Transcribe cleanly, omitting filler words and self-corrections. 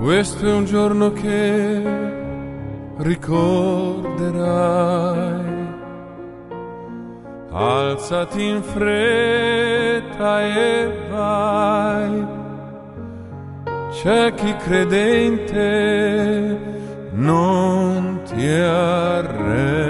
Questo è un giorno che ricorderai. Alzati in fretta e vai. C'è chi credente non ti arrendere.